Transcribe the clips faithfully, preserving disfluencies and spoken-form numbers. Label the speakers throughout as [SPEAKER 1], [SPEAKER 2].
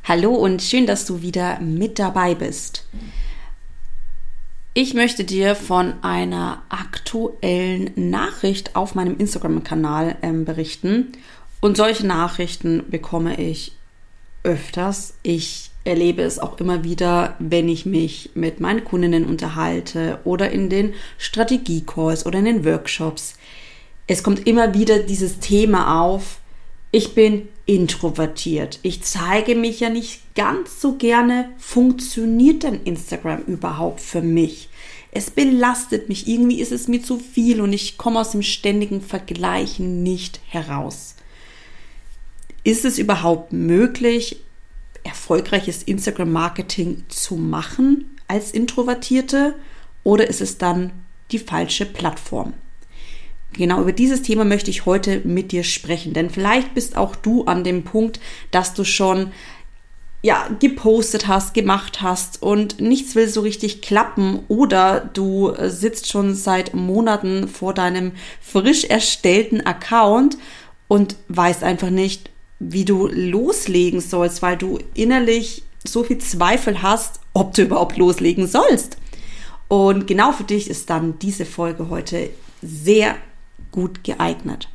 [SPEAKER 1] Hallo und schön, dass du wieder mit dabei bist. Ich möchte dir von einer aktuellen Nachricht auf meinem Instagram-Kanal ähm, berichten. Und solche Nachrichten bekomme ich öfters. Ich erlebe es auch immer wieder, wenn ich mich mit meinen Kundinnen unterhalte oder in den Strategie-Calls oder in den Workshops. Es kommt immer wieder dieses Thema auf: Ich bin introvertiert. Ich zeige mich ja nicht ganz so gerne. Funktioniert denn Instagram überhaupt für mich? Es belastet mich. Irgendwie ist es mir zu viel und ich komme aus dem ständigen Vergleichen nicht heraus. Ist es überhaupt möglich, erfolgreiches Instagram-Marketing zu machen als Introvertierte, oder ist es dann die falsche Plattform? Genau über dieses Thema möchte ich heute mit dir sprechen, denn vielleicht bist auch du an dem Punkt, dass du schon ja, gepostet hast, gemacht hast und nichts will so richtig klappen, oder du sitzt schon seit Monaten vor deinem frisch erstellten Account und weißt einfach nicht, wie du loslegen sollst, weil du innerlich so viel Zweifel hast, ob du überhaupt loslegen sollst. Und genau für dich ist dann diese Folge heute sehr gut geeignet.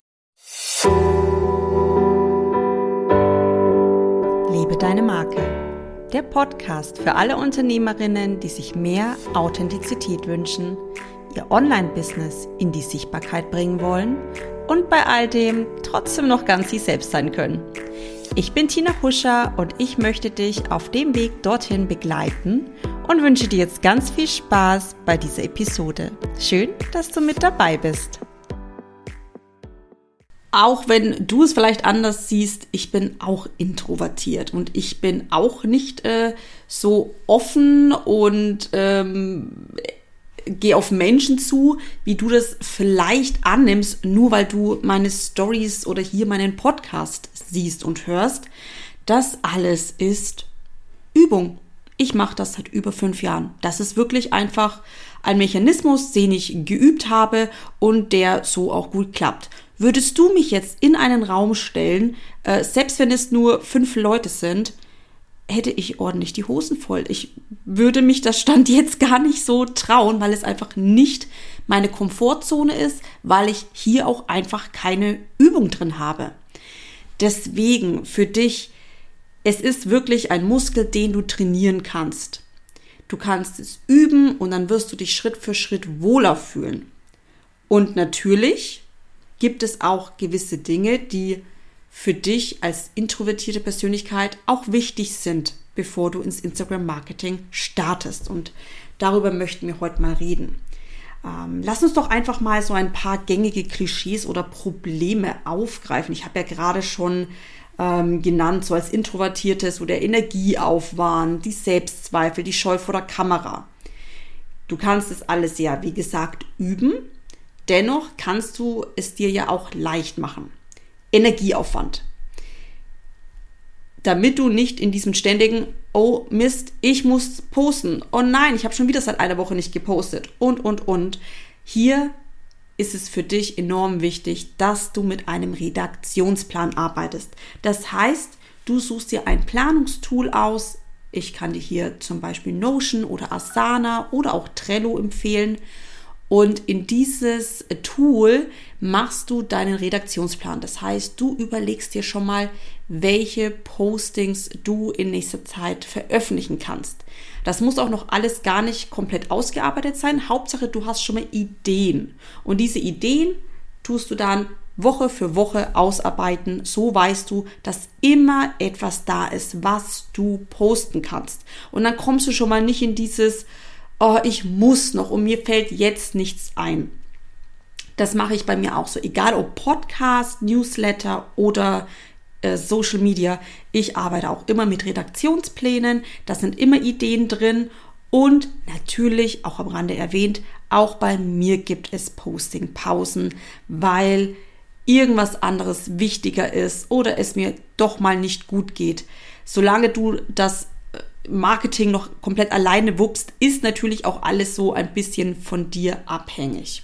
[SPEAKER 1] Lebe deine Marke. Der Podcast für alle Unternehmerinnen, die sich mehr Authentizität wünschen, ihr Online-Business in die Sichtbarkeit bringen wollen und bei all dem trotzdem noch ganz sie selbst sein können. Ich bin Tina Huscher und ich möchte dich auf dem Weg dorthin begleiten und wünsche dir jetzt ganz viel Spaß bei dieser Episode. Schön, dass du mit dabei bist. Auch wenn du es vielleicht anders siehst, ich bin auch introvertiert und ich bin auch nicht äh, so offen und ähm, gehe auf Menschen zu, wie du das vielleicht annimmst, nur weil du meine Stories oder hier meinen Podcast siehst und hörst. Das alles ist Übung. Ich mache das seit über fünf Jahren. Das ist wirklich einfach ein Mechanismus, den ich geübt habe und der so auch gut klappt. Würdest du mich jetzt in einen Raum stellen, äh, selbst wenn es nur fünf Leute sind, hätte ich ordentlich die Hosen voll. Ich würde mich das Stand jetzt gar nicht so trauen, weil es einfach nicht meine Komfortzone ist, weil ich hier auch einfach keine Übung drin habe. Deswegen für dich, es ist wirklich ein Muskel, den du trainieren kannst. Du kannst es üben und dann wirst du dich Schritt für Schritt wohler fühlen. Und natürlich gibt es auch gewisse Dinge, die für dich als introvertierte Persönlichkeit auch wichtig sind, bevor du ins Instagram-Marketing startest. Und darüber möchten wir heute mal reden. Ähm, lass uns doch einfach mal so ein paar gängige Klischees oder Probleme aufgreifen. Ich habe ja gerade schon ähm, genannt, so als Introvertiertes, so der Energieaufwand, die Selbstzweifel, die Scheu vor der Kamera. Du kannst es alles ja, wie gesagt, üben. Dennoch kannst du es dir ja auch leicht machen. Energieaufwand. Damit du nicht in diesem ständigen, oh Mist, ich muss posten. Oh nein, ich habe schon wieder seit einer Woche nicht gepostet. Und, und, und. Hier ist es für dich enorm wichtig, dass du mit einem Redaktionsplan arbeitest. Das heißt, du suchst dir ein Planungstool aus. Ich kann dir hier zum Beispiel Notion oder Asana oder auch Trello empfehlen. Und in dieses Tool machst du deinen Redaktionsplan. Das heißt, du überlegst dir schon mal, welche Postings du in nächster Zeit veröffentlichen kannst. Das muss auch noch alles gar nicht komplett ausgearbeitet sein. Hauptsache, du hast schon mal Ideen. Und diese Ideen tust du dann Woche für Woche ausarbeiten. So weißt du, dass immer etwas da ist, was du posten kannst. Und dann kommst du schon mal nicht in dieses oh, ich muss noch und mir fällt jetzt nichts ein. Das mache ich bei mir auch so. Egal ob Podcast, Newsletter oder äh, Social Media. Ich arbeite auch immer mit Redaktionsplänen. Da sind immer Ideen drin. Und natürlich, auch am Rande erwähnt, auch bei mir gibt es Posting-Pausen, weil irgendwas anderes wichtiger ist oder es mir doch mal nicht gut geht. Solange du das Marketing noch komplett alleine wuppst, ist natürlich auch alles so ein bisschen von dir abhängig.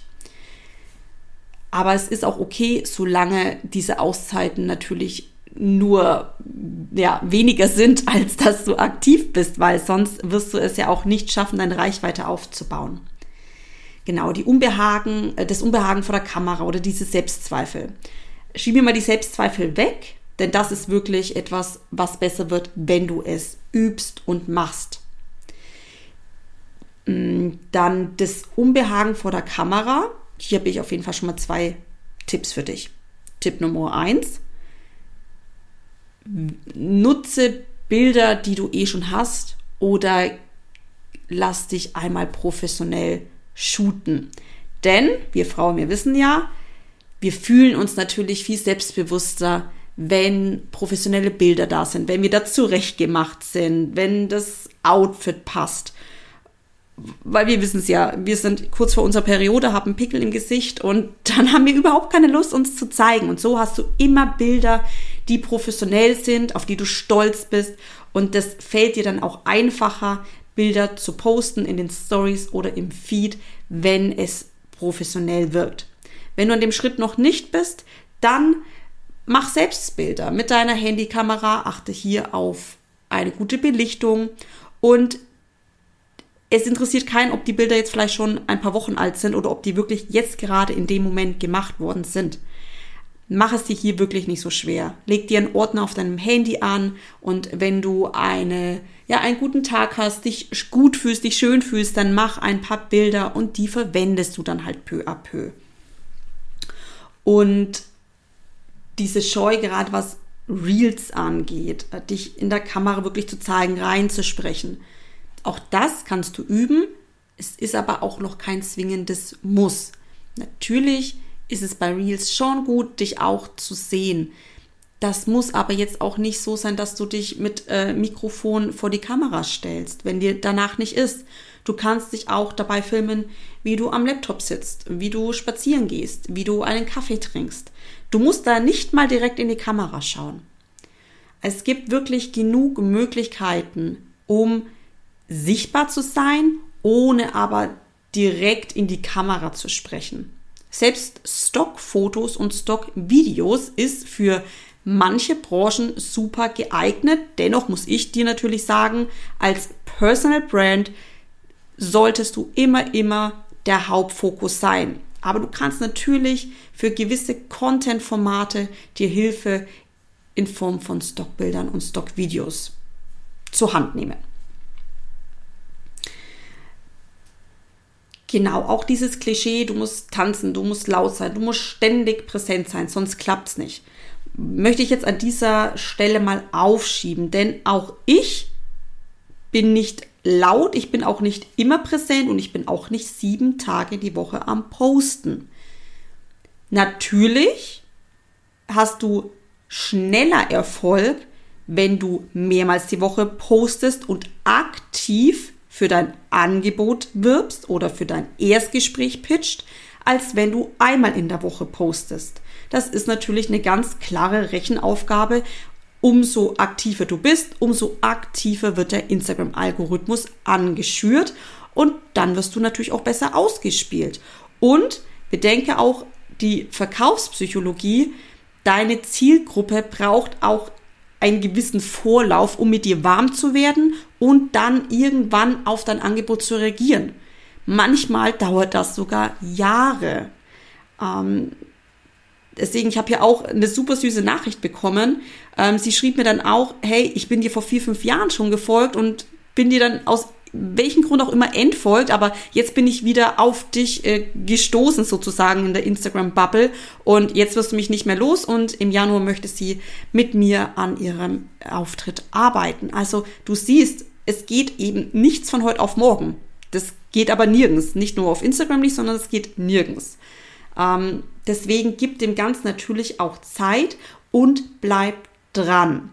[SPEAKER 1] Aber es ist auch okay, solange diese Auszeiten natürlich nur ja, weniger sind, als dass du aktiv bist, weil sonst wirst du es ja auch nicht schaffen, deine Reichweite aufzubauen. Genau, die Unbehagen, das Unbehagen vor der Kamera oder diese Selbstzweifel. Schieb mir mal die Selbstzweifel weg, denn das ist wirklich etwas, was besser wird, wenn du es übst und machst. Dann das Unbehagen vor der Kamera. Hier habe ich auf jeden Fall schon mal zwei Tipps für dich. Tipp Nummer eins. Nutze Bilder, die du eh schon hast, oder lass dich einmal professionell shooten. Denn wir Frauen, wir wissen ja, wir fühlen uns natürlich viel selbstbewusster, wenn professionelle Bilder da sind, wenn wir da zurechtgemacht sind, wenn das Outfit passt. Weil wir wissen es ja, wir sind kurz vor unserer Periode, haben Pickel im Gesicht und dann haben wir überhaupt keine Lust, uns zu zeigen. Und so hast du immer Bilder, die professionell sind, auf die du stolz bist. Und das fällt dir dann auch einfacher, Bilder zu posten in den Stories oder im Feed, wenn es professionell wirkt. Wenn du an dem Schritt noch nicht bist, dann mach selbst Bilder mit deiner Handykamera, achte hier auf eine gute Belichtung und es interessiert keinen, ob die Bilder jetzt vielleicht schon ein paar Wochen alt sind oder ob die wirklich jetzt gerade in dem Moment gemacht worden sind. Mach es dir hier wirklich nicht so schwer. Leg dir einen Ordner auf deinem Handy an und wenn du eine, ja, einen guten Tag hast, dich gut fühlst, dich schön fühlst, dann mach ein paar Bilder und die verwendest du dann halt peu à peu. Und diese Scheu, gerade was Reels angeht, dich in der Kamera wirklich zu zeigen, reinzusprechen, auch das kannst du üben. Es ist aber auch noch kein zwingendes Muss. Natürlich ist es bei Reels schon gut, dich auch zu sehen. Das muss aber jetzt auch nicht so sein, dass du dich mit äh, Mikrofon vor die Kamera stellst, wenn dir danach nicht ist. Du kannst dich auch dabei filmen, wie du am Laptop sitzt, wie du spazieren gehst, wie du einen Kaffee trinkst. Du musst da nicht mal direkt in die Kamera schauen. Es gibt wirklich genug Möglichkeiten, um sichtbar zu sein, ohne aber direkt in die Kamera zu sprechen. Selbst Stockfotos und Stockvideos ist für manche Branchen super geeignet. Dennoch muss ich dir natürlich sagen, als Personal Brand solltest du immer, immer der Hauptfokus sein. Aber du kannst natürlich für gewisse Content-Formate dir Hilfe in Form von Stockbildern und Stockvideos zur Hand nehmen. Genau, auch dieses Klischee, du musst tanzen, du musst laut sein, du musst ständig präsent sein, sonst klappt's nicht. Möchte ich jetzt an dieser Stelle mal aufschieben, denn auch ich bin nicht laut, ich bin auch nicht immer präsent und ich bin auch nicht sieben Tage die Woche am Posten. Natürlich hast du schneller Erfolg, wenn du mehrmals die Woche postest und aktiv für dein Angebot wirbst oder für dein Erstgespräch pitcht, als wenn du einmal in der Woche postest. Das ist natürlich eine ganz klare Rechenaufgabe. Umso aktiver du bist, umso aktiver wird der Instagram-Algorithmus angeschürt und dann wirst du natürlich auch besser ausgespielt. Und bedenke auch die Verkaufspsychologie, deine Zielgruppe braucht auch einen gewissen Vorlauf, um mit dir warm zu werden und dann irgendwann auf dein Angebot zu reagieren. Manchmal dauert das sogar Jahre. Ähm, deswegen, ich habe hier auch eine super süße Nachricht bekommen. Ähm, sie schrieb mir dann auch, hey, ich bin dir vor vier, fünf Jahren schon gefolgt und bin dir dann aus welchen Grund auch immer entfolgt, aber jetzt bin ich wieder auf dich äh, gestoßen sozusagen in der Instagram-Bubble und jetzt wirst du mich nicht mehr los und im Januar möchte sie mit mir an ihrem Auftritt arbeiten. Also du siehst, es geht eben nichts von heute auf morgen. Das geht aber nirgends, nicht nur auf Instagram nicht, sondern es geht nirgends. Ähm, deswegen gib dem Ganzen natürlich auch Zeit und bleib dran.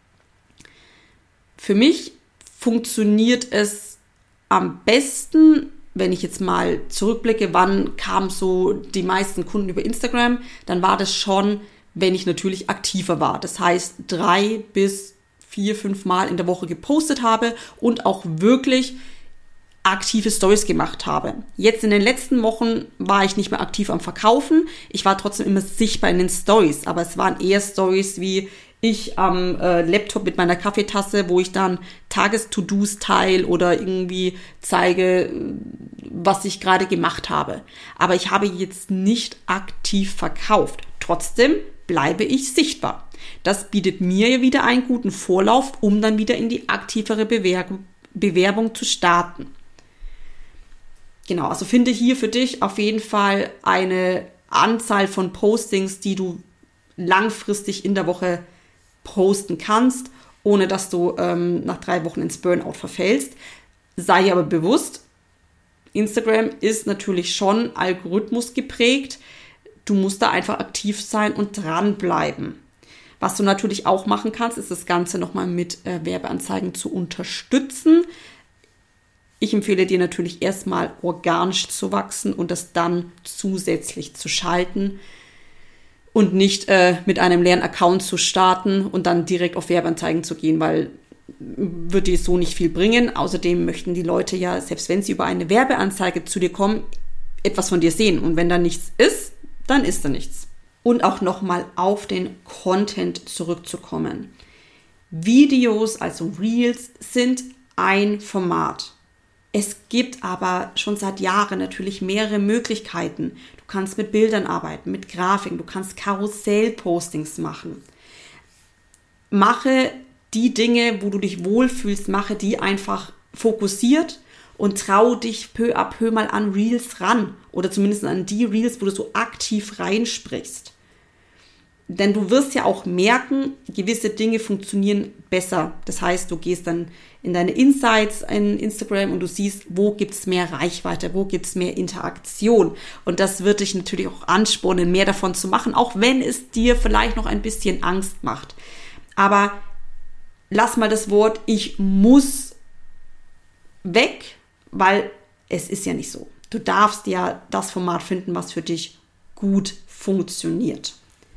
[SPEAKER 1] Für mich funktioniert es am besten, wenn ich jetzt mal zurückblicke, wann kamen so die meisten Kunden über Instagram, dann war das schon, wenn ich natürlich aktiver war. Das heißt, drei bis vier, fünf Mal in der Woche gepostet habe und auch wirklich aktive Stories gemacht habe. Jetzt in den letzten Wochen war ich nicht mehr aktiv am Verkaufen. Ich war trotzdem immer sichtbar in den Stories, aber es waren eher Stories wie ich am äh, Laptop mit meiner Kaffeetasse, wo ich dann Tages-To-Dos teile oder irgendwie zeige, was ich gerade gemacht habe. Aber ich habe jetzt nicht aktiv verkauft. Trotzdem bleibe ich sichtbar. Das bietet mir ja wieder einen guten Vorlauf, um dann wieder in die aktivere Bewerbung, Bewerbung zu starten. Genau, also finde hier für dich auf jeden Fall eine Anzahl von Postings, die du langfristig in der Woche posten kannst, ohne dass du ähm, nach drei Wochen ins Burnout verfällst. Sei aber bewusst, Instagram ist natürlich schon Algorithmus geprägt. Du musst da einfach aktiv sein und dranbleiben. Was du natürlich auch machen kannst, ist das Ganze nochmal mit äh, Werbeanzeigen zu unterstützen. Ich empfehle dir natürlich erstmal organisch zu wachsen und das dann zusätzlich zu schalten und nicht äh, mit einem leeren Account zu starten und dann direkt auf Werbeanzeigen zu gehen, weil wird dir so nicht viel bringen. Außerdem möchten die Leute ja, selbst wenn sie über eine Werbeanzeige zu dir kommen, etwas von dir sehen. Und wenn da nichts ist, dann ist da nichts. Und auch nochmal auf den Content zurückzukommen. Videos, also Reels, sind ein Format. Es gibt aber schon seit Jahren natürlich mehrere Möglichkeiten. Du kannst mit Bildern arbeiten, mit Grafiken, du kannst Karussell-Postings machen. Mache die Dinge, wo du dich wohlfühlst, mache die einfach fokussiert und trau dich peu à peu mal an Reels ran oder zumindest an die Reels, wo du so aktiv reinsprichst. Denn du wirst ja auch merken, gewisse Dinge funktionieren besser. Das heißt, du gehst dann in deine Insights in Instagram und du siehst, wo gibt es mehr Reichweite, wo gibt es mehr Interaktion. Und das wird dich natürlich auch anspornen, mehr davon zu machen, auch wenn es dir vielleicht noch ein bisschen Angst macht. Aber lass mal das Wort ich muss weg, weil es ist ja nicht so. Du darfst ja das Format finden, was für dich gut funktioniert.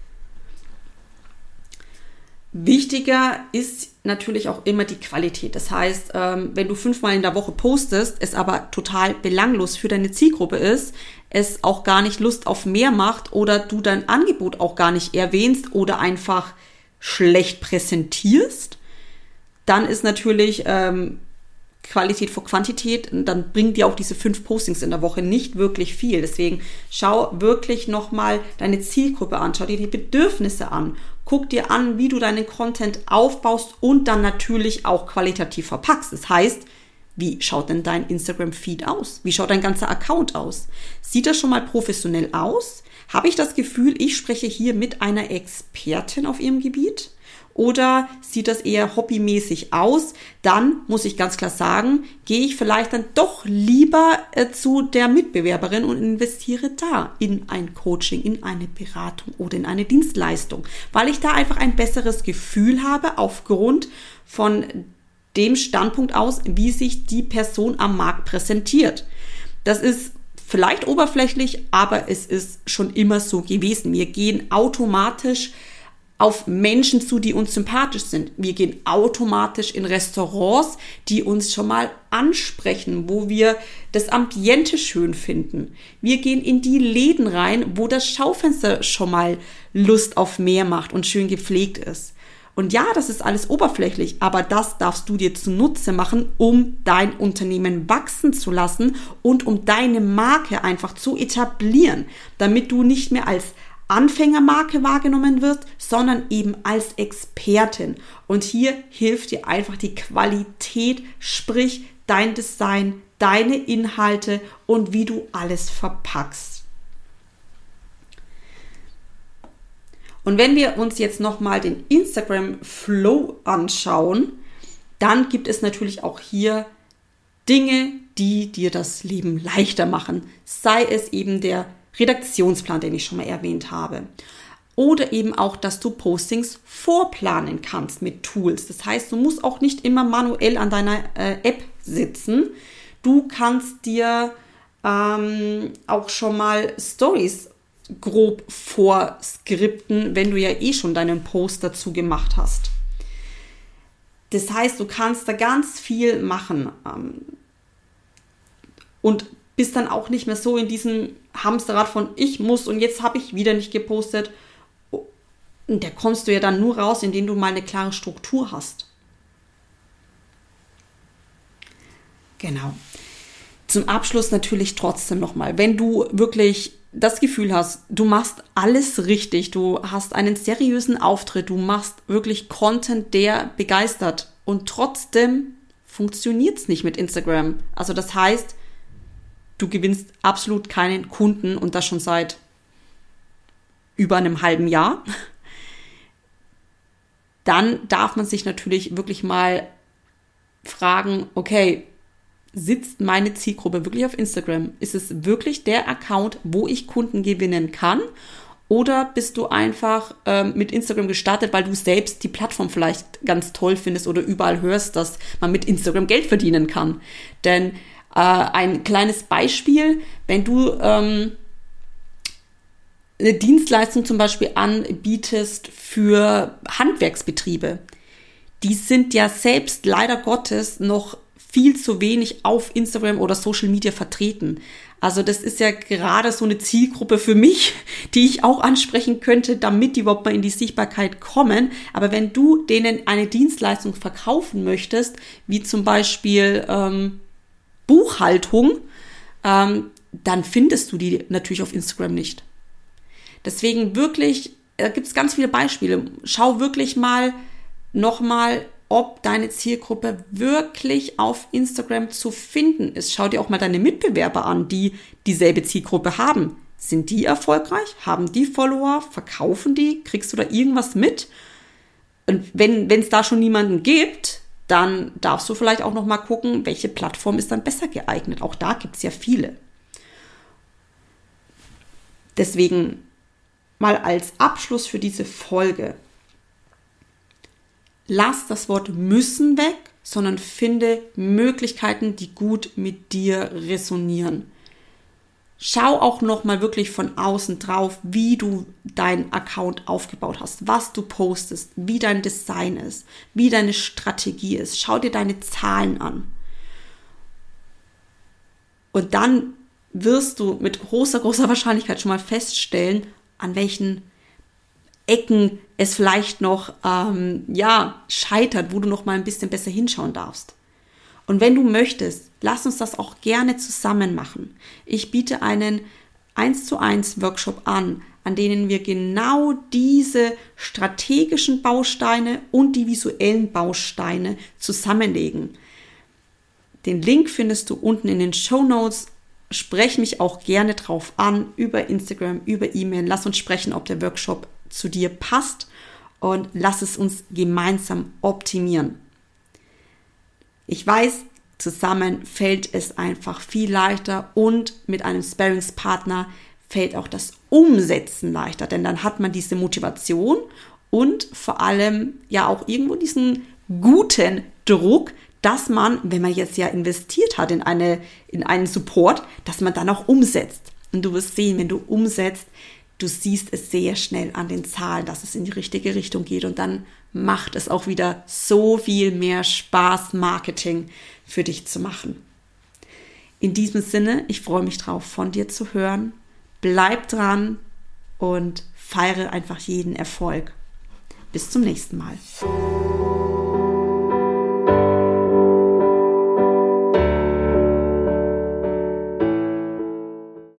[SPEAKER 1] Wichtiger ist natürlich auch immer die Qualität. Das heißt, wenn du fünfmal in der Woche postest, es aber total belanglos für deine Zielgruppe ist, es auch gar nicht Lust auf mehr macht oder du dein Angebot auch gar nicht erwähnst oder einfach schlecht präsentierst, dann ist natürlich ähm, Qualität vor Quantität, und dann bringen dir auch diese fünf Postings in der Woche nicht wirklich viel. Deswegen schau wirklich nochmal deine Zielgruppe an, schau dir die Bedürfnisse an, guck dir an, wie du deinen Content aufbaust und dann natürlich auch qualitativ verpackst. Das heißt, wie schaut denn dein Instagram-Feed aus? Wie schaut dein ganzer Account aus? Sieht das schon mal professionell aus? Habe ich das Gefühl, ich spreche hier mit einer Expertin auf ihrem Gebiet? Oder sieht das eher hobbymäßig aus? Dann muss ich ganz klar sagen, gehe ich vielleicht dann doch lieber äh, zu der Mitbewerberin und investiere da in ein Coaching, in eine Beratung oder in eine Dienstleistung, weil ich da einfach ein besseres Gefühl habe aufgrund von dem Standpunkt aus, wie sich die Person am Markt präsentiert. Das ist vielleicht oberflächlich, aber es ist schon immer so gewesen. Wir gehen automatisch auf Menschen zu, die uns sympathisch sind. Wir gehen automatisch in Restaurants, die uns schon mal ansprechen, wo wir das Ambiente schön finden. Wir gehen in die Läden rein, wo das Schaufenster schon mal Lust auf mehr macht und schön gepflegt ist. Und ja, das ist alles oberflächlich, aber das darfst du dir zunutze machen, um dein Unternehmen wachsen zu lassen und um deine Marke einfach zu etablieren, damit du nicht mehr als Anfängermarke wahrgenommen wird, sondern eben als Expertin. Und hier hilft dir einfach die Qualität, sprich dein Design, deine Inhalte und wie du alles verpackst. Und wenn wir uns jetzt nochmal den Instagram Flow anschauen, dann gibt es natürlich auch hier Dinge, die dir das Leben leichter machen. Sei es eben der Redaktionsplan, den ich schon mal erwähnt habe. Oder eben auch, dass du Postings vorplanen kannst mit Tools. Das heißt, du musst auch nicht immer manuell an deiner äh, App sitzen. Du kannst dir ähm, auch schon mal Stories grob vorskripten, wenn du ja eh schon deinen Post dazu gemacht hast. Das heißt, du kannst da ganz viel machen ähm, und bist dann auch nicht mehr so in diesem Hamsterrad von ich muss und jetzt habe ich wieder nicht gepostet Und da kommst du ja dann nur raus, indem du mal eine klare Struktur hast. Genau. Zum Abschluss natürlich trotzdem nochmal, wenn du wirklich das Gefühl hast, du machst alles richtig, du hast einen seriösen Auftritt, du machst wirklich Content, der begeistert und trotzdem funktioniert es nicht mit Instagram. Also das heißt, du gewinnst absolut keinen Kunden und das schon seit über einem halben Jahr. Dann darf man sich natürlich wirklich mal fragen, okay, sitzt meine Zielgruppe wirklich auf Instagram? Ist es wirklich der Account, wo ich Kunden gewinnen kann? Oder bist du einfach ähm, mit Instagram gestartet, weil du selbst die Plattform vielleicht ganz toll findest oder überall hörst, dass man mit Instagram Geld verdienen kann? Denn äh, ein kleines Beispiel, wenn du ähm, eine Dienstleistung zum Beispiel anbietest für Handwerksbetriebe, die sind ja selbst leider Gottes noch viel zu wenig auf Instagram oder Social Media vertreten. Also das ist ja gerade so eine Zielgruppe für mich, die ich auch ansprechen könnte, damit die überhaupt mal in die Sichtbarkeit kommen. Aber wenn du denen eine Dienstleistung verkaufen möchtest, wie zum Beispiel ähm, Buchhaltung, ähm, dann findest du die natürlich auf Instagram nicht. Deswegen wirklich, da gibt es ganz viele Beispiele. Schau wirklich mal nochmal, ob deine Zielgruppe wirklich auf Instagram zu finden ist. Schau dir auch mal deine Mitbewerber an, die dieselbe Zielgruppe haben. Sind die erfolgreich? Haben die Follower? Verkaufen die? Kriegst du da irgendwas mit? Und wenn es da schon niemanden gibt, dann darfst du vielleicht auch noch mal gucken, welche Plattform ist dann besser geeignet. Auch da gibt es ja viele. Deswegen mal als Abschluss für diese Folge: Lass das Wort müssen weg, sondern finde Möglichkeiten, die gut mit dir resonieren. Schau auch nochmal wirklich von außen drauf, wie du deinen Account aufgebaut hast, was du postest, wie dein Design ist, wie deine Strategie ist. Schau dir deine Zahlen an. Und dann wirst du mit großer, großer Wahrscheinlichkeit schon mal feststellen, an welchen Ecken es vielleicht noch ähm, ja, scheitert, wo du noch mal ein bisschen besser hinschauen darfst. Und wenn du möchtest, lass uns das auch gerne zusammen machen. Ich biete einen eins zu eins Workshop an, an denen wir genau diese strategischen Bausteine und die visuellen Bausteine zusammenlegen. Den Link findest du unten in den Shownotes. Sprech mich auch gerne drauf an, über Instagram, über E-Mail. Lass uns sprechen, ob der Workshop zu dir passt, und lass es uns gemeinsam optimieren. Ich weiß, zusammen fällt es einfach viel leichter und mit einem Sparringspartner fällt auch das Umsetzen leichter, denn dann hat man diese Motivation und vor allem ja auch irgendwo diesen guten Druck, dass man, wenn man jetzt ja investiert hat in eine, in einen Support, dass man dann auch umsetzt. Und du wirst sehen, wenn du umsetzt, du siehst es sehr schnell an den Zahlen, dass es in die richtige Richtung geht, und dann macht es auch wieder so viel mehr Spaß, Marketing für dich zu machen. In diesem Sinne, ich freue mich drauf, von dir zu hören. Bleib dran und feiere einfach jeden Erfolg. Bis zum nächsten Mal.